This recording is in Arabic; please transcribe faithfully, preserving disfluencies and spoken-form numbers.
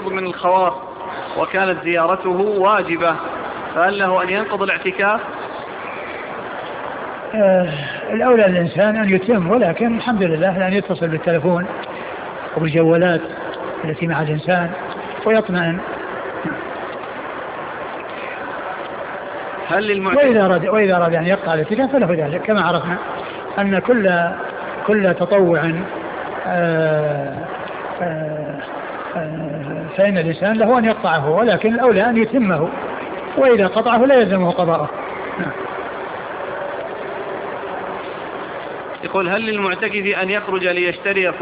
مريض من الخواص وكانت زيارته واجبة، فهل له أن ينقض الاعتكاف؟ آه الأولى الإنسان أن يتم، ولكن الحمد لله أن يتصل بالتلفون وبالجوالات التي مع الإنسان ويطمئن. هل للمعتكف وإذا أراد وإذا أراد أن يقطع الاعتكاف فله ذلك، كما عرفنا أن كل كل تطوع آه آه آه فإن الإنسان له أن يقطعه، ولكن الأولى أن يتمه، وإذا قطعه لا يلزمه قضاءه. يقول هل للمعتكف أن يخرج ليشتري